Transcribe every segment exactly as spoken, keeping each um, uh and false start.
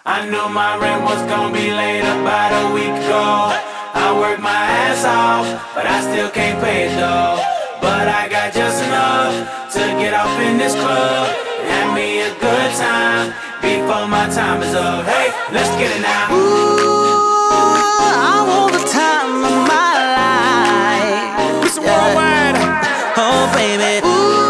I knew my rent was gonna be late about a week ago. I worked my ass off, but I still can't pay it though. But I got just enough to get off in this club and have me a good time before my time is up. Hey, let's get it now. Ooh, I want the time of my life. Mister Worldwide. Oh, baby.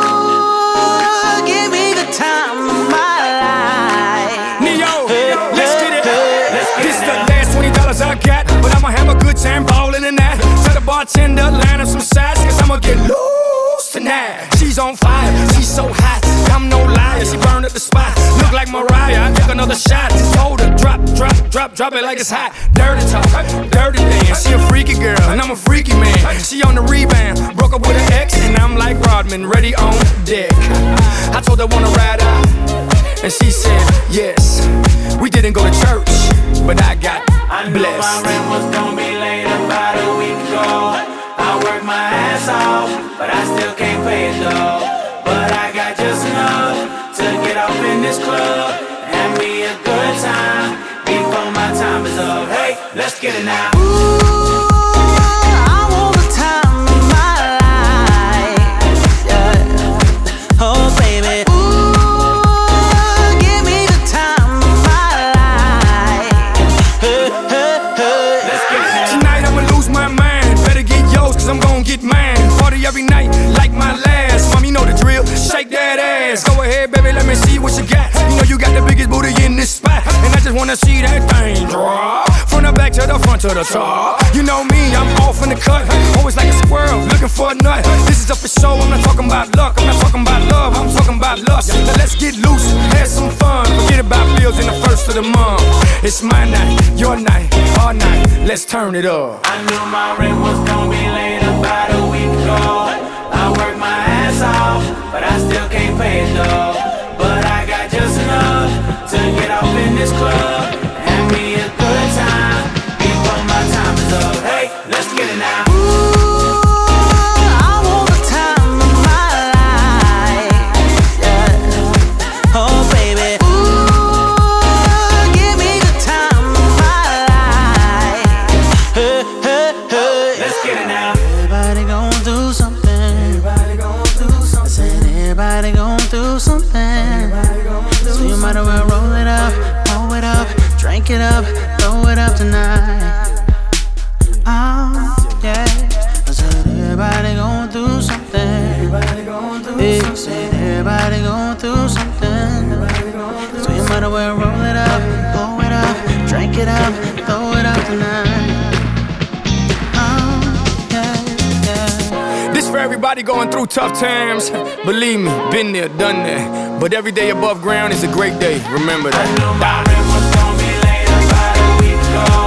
Ooh, give me the time of my life. Neo, Hey, let's get it. hey, Let's get This it is the now. last twenty dollars I got, but I'ma have a good time ballin' in that. Tell the bartender, line up some sides, cause I'ma get loose tonight. She's on fire, she's so hot, I'm no liar. She burned up the spot, look like Mariah. I took another shot, just hold her, drop, drop, drop, drop it like it's hot. Dirty talk, dirty dance. She a freaky girl, and I'm a freaky man. She on the rebound, broke up with her ex, and I'm like Rodman, ready on deck. I told her wanna ride out, and she said yes. We didn't go to church, but I got I knew my blessed. rent was gonna be late about a week ago. I worked my ass off, but I still can't pay it though. But I got just enough to get off in this club and have me a good time before my time is up. Hey, let's get it now. Ooh, I want the time of my life. Yeah. Oh, baby. Ooh, give me the time of my life. Hey, hey, hey. Let's get it now. Tonight I'ma lose my mind. Better get yours, cause I'm gon' get mine. Party every night, like my last. Mom, you know the drill. Shake that ass. Go ahead, baby, let me see what you got. You know you got the biggest booty in this spot, and I just wanna see that thing drop. From the back to the front to the top. You know me, I'm off in the cut. Always like a squirrel, looking for a nut. This is up for show, I'm not talking about luck. I'm not talking about love, I'm talking about lust. Now let's get loose, have some fun. Forget about bills in the first of the month. It's my night, your night, our night. Let's turn it up. I knew my rent was gonna be late about a week ago. I worked my ass off, but I still can't pay it though. But I got just enough to get off in this club and have me a good time before my time is up. Hey, let's get it now. Ooh, I want the time of my life. Yeah. Oh, baby. Ooh, give me the time of my life. Hey, hey, hey. Let's get it now. Everybody gon' do something. Everybody gon' do something. I said everybody gon' do something. Everybody gon' do so you might as well roll it up, blow it up, drink it up, throw it up tonight. Oh, yeah. I said everybody gon' do something. Everybody gon' do yeah, something. Said everybody gon' do something. Everybody gon' do so you might as well roll it up, blow it up, drink it up, throw it up tonight. Oh, yeah, yeah. This for everybody going through tough times. Believe me, been there, done that. But every day above ground is a great day. Remember I that. knew my rent was gonna be late about a week ago.